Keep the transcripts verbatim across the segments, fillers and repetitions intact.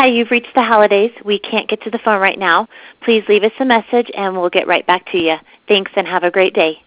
you've reached the holidays. We can't get to the phone right now. Please leave us a message, and we'll get right back to you. Thanks, and have a great day.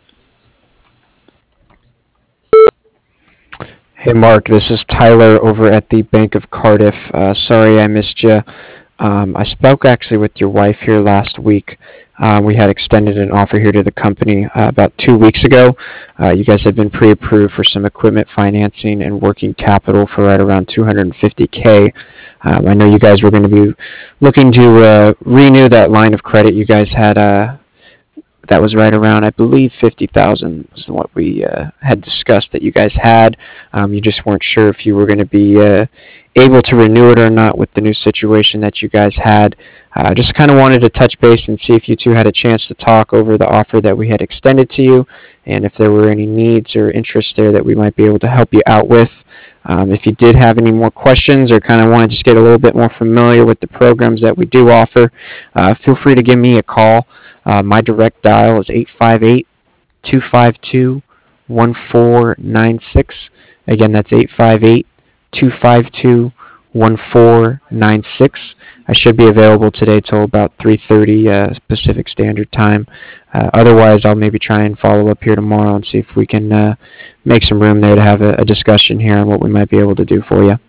Hey Mark, this is Tyler over at the Bank of Cardiff. Uh, sorry I missed you. Um, I spoke actually with your wife here last week. Uh, we had extended an offer here to the company uh, about two weeks ago. Uh, you guys had been pre-approved for some equipment financing and working capital for right around two hundred fifty K. Um, I know you guys were going to be looking to uh, renew that line of credit you guys had. Uh, that was right around, I believe, fifty thousand was what we uh, had discussed that you guys had. Um, you just weren't sure if you were going to be uh, able to renew it or not with the new situation that you guys had. I uh, just kind of wanted to touch base and see if you two had a chance to talk over the offer that we had extended to you, and if there were any needs or interests there that we might be able to help you out with. Um, if you did have any more questions or kind of want to just get a little bit more familiar with the programs that we do offer, uh, feel free to give me a call. Uh, my direct dial is eight five eight, two five two, one four nine six. Again, that's eight five eight, two five two, one four nine six. I should be available today till about three thirty uh, Pacific Standard Time. Uh, otherwise, I'll maybe try and follow up here tomorrow and see if we can uh, make some room there to have a, a discussion here on what we might be able to do for you.